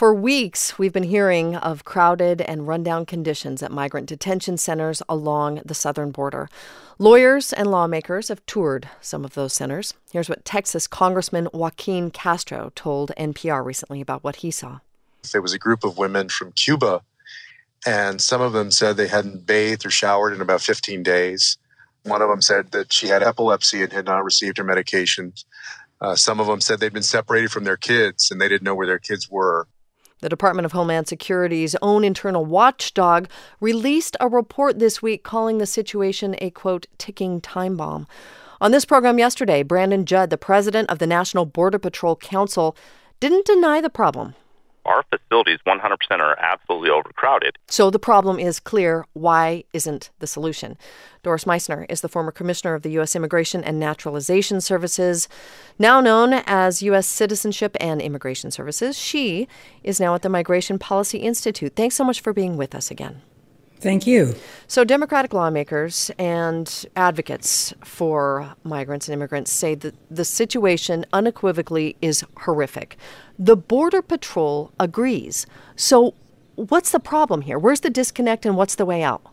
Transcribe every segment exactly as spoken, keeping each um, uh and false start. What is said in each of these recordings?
For weeks, we've been hearing of crowded and rundown conditions at migrant detention centers along the southern border. Lawyers and lawmakers have toured some of those centers. Here's what Texas Congressman Joaquin Castro told N P R recently about what he saw. There was a group of women from Cuba, and some of them said they hadn't bathed or showered in about fifteen days. One of them said that she had epilepsy and had not received her medications. Uh, some of them said they'd been separated from their kids and they didn't know where their kids were. The Department of Homeland Security's own internal watchdog released a report this week calling the situation a, quote, ticking time bomb. On this program yesterday, Brandon Judd, the president of the National Border Patrol Council, didn't deny the problem. Our facilities one hundred percent are absolutely overcrowded. So the problem is clear. Why isn't the solution? Doris Meissner is the former commissioner of the U S Immigration and Naturalization Services, now known as U S Citizenship and Immigration Services. She is now at the Migration Policy Institute. Thanks so much for being with us again. Thank you. So Democratic lawmakers and advocates for migrants and immigrants say that the situation unequivocally is horrific. The Border Patrol agrees. So what's the problem here? Where's the disconnect and what's the way out?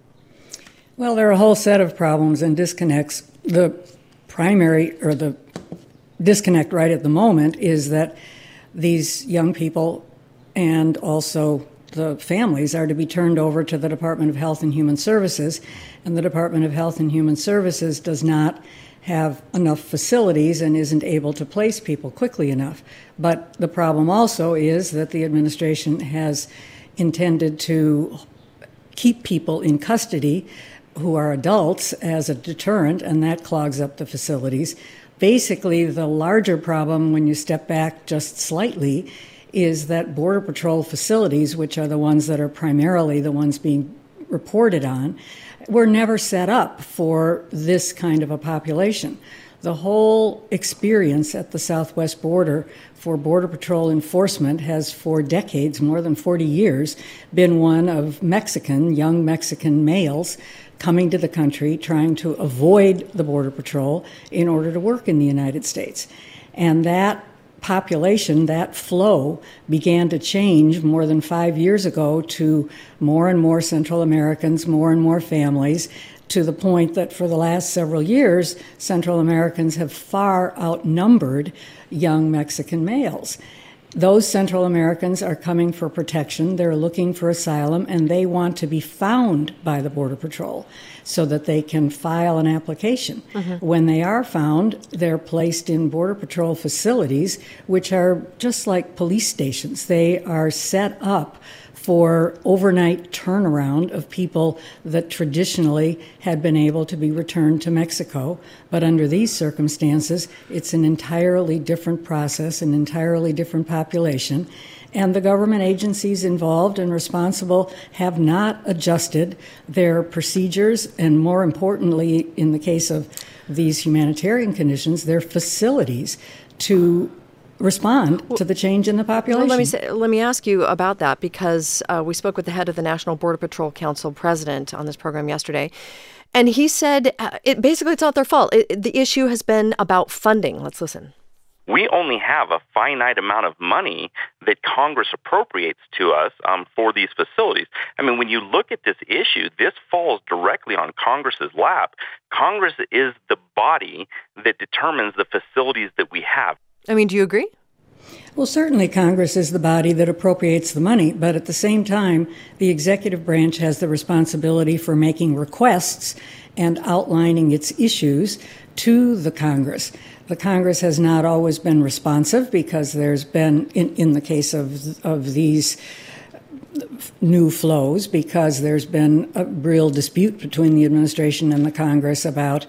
Well, there are a whole set of problems and disconnects. The primary or the disconnect right at the moment is that these young people and also the families are to be turned over to the Department of Health and Human Services, and the Department of Health and Human Services does not have enough facilities and isn't able to place people quickly enough. But the problem also is that the administration has intended to keep people in custody who are adults as a deterrent, and that clogs up the facilities. Basically, the larger problem, when you step back just slightly, is that Border Patrol facilities, which are the ones that are primarily the ones being reported on, were never set up for this kind of a population. The whole experience at the southwest border for Border Patrol enforcement has for decades, more than forty years, been one of Mexican, young Mexican males coming to the country trying to avoid the Border Patrol in order to work in the United States. And that population, that flow, began to change more than five years ago to more and more Central Americans, more and more families, to the point that for the last several years, Central Americans have far outnumbered young Mexican males. Those Central Americans are coming for protection, they're looking for asylum, and they want to be found by the Border Patrol so that they can file an application. Mm-hmm. When they are found, they're placed in Border Patrol facilities, which are just like police stations. They are set up for overnight turnaround of people that traditionally had been able to be returned to Mexico. But under these circumstances, it's an entirely different process, an entirely different population. And the government agencies involved and responsible have not adjusted their procedures, and more importantly, in the case of these humanitarian conditions, their facilities to respond well, to the change in the population. Well, let me say, let me ask you about that, because uh, we spoke with the head of the National Border Patrol Council president on this program yesterday, and he said uh, it basically it's not their fault. It, the issue has been about funding. Let's listen. We only have a finite amount of money that Congress appropriates to us um, for these facilities. I mean, when you look at this issue, this falls directly on Congress's lap. Congress is the body that determines the facilities that we have. I mean, do you agree? Well, certainly Congress is the body that appropriates the money, but at the same time, the executive branch has the responsibility for making requests and outlining its issues to the Congress. The Congress has not always been responsive because there's been, in, in the case of of these new flows, because there's been a real dispute between the administration and the Congress about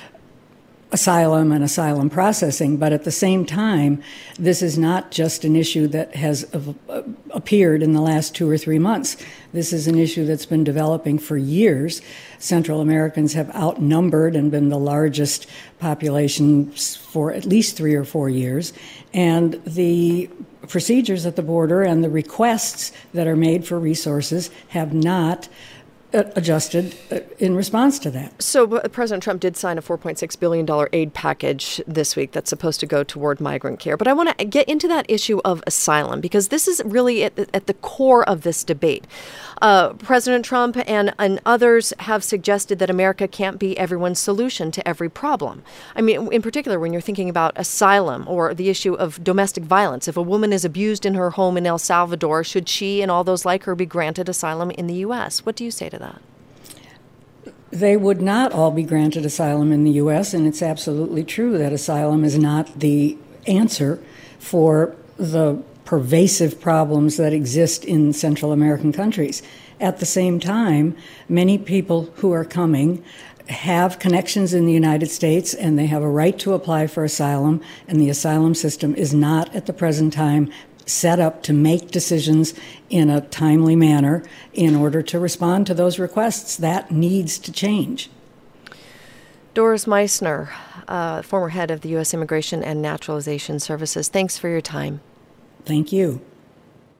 asylum and asylum processing. But at the same time, this is not just an issue that has uh, appeared in the last two or three months. This is an issue that's been developing for years. Central Americans have outnumbered and been the largest population for at least three or four years. And the procedures at the border and the requests that are made for resources have not adjusted in response to that. So President Trump did sign a four point six billion dollars aid package this week that's supposed to go toward migrant care. But I want to get into that issue of asylum, because this is really at the, at the core of this debate. Uh, President Trump and, and others have suggested that America can't be everyone's solution to every problem. I mean, in particular, when you're thinking about asylum or the issue of domestic violence, if a woman is abused in her home in El Salvador, should she and all those like her be granted asylum in the U S? What do you say to that? They would not all be granted asylum in the U S, and it's absolutely true that asylum is not the answer for the pervasive problems that exist in Central American countries. At the same time, many people who are coming have connections in the United States, and they have a right to apply for asylum, and the asylum system is not at the present time set up to make decisions in a timely manner in order to respond to those requests. That needs to change. Doris Meissner, uh, former head of the U S Immigration and Naturalization Services, thanks for your time. Thank you.